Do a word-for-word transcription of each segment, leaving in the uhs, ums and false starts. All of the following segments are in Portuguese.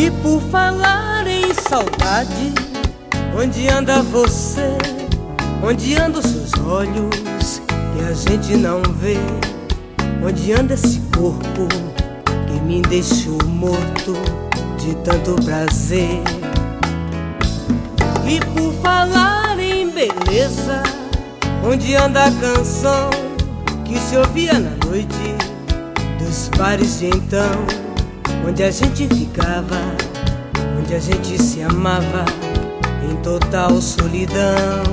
E por falar em saudade, onde anda você? Onde andam seus olhos que a gente não vê? Onde anda esse corpo que me deixou morto de tanto prazer? E por falar em beleza, onde anda a canção que se ouvia na noite dos bares de então? Onde a gente ficava, onde a gente se amava em total solidão.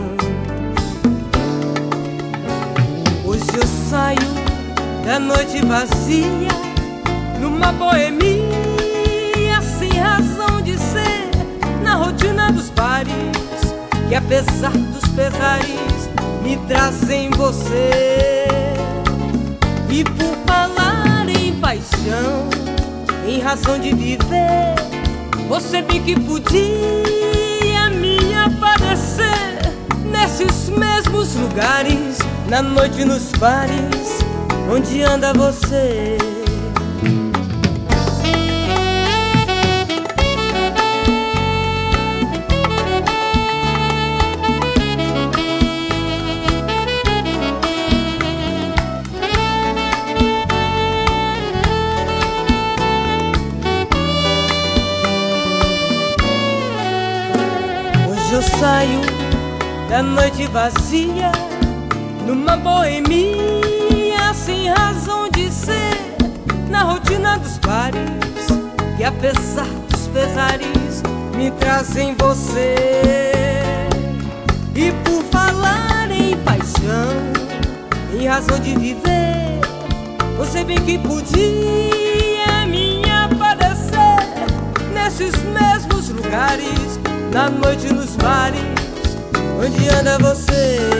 Hoje eu saio da noite vazia numa boemia sem razão de ser, na rotina dos bares que apesar dos pesares me trazem você. E por falar em paixão, em razão de viver, você bem que podia me aparecer nesses mesmos lugares, na noite nos bares, onde anda você? Hoje eu saio da noite vazia numa boemia sem razão de ser, na rotina dos bares que apesar dos pesares me trazem você. E por falar em paixão, em razão de viver, você bem que podia me aparecer nesses mesmos lugares, na noite nos bares, onde anda você?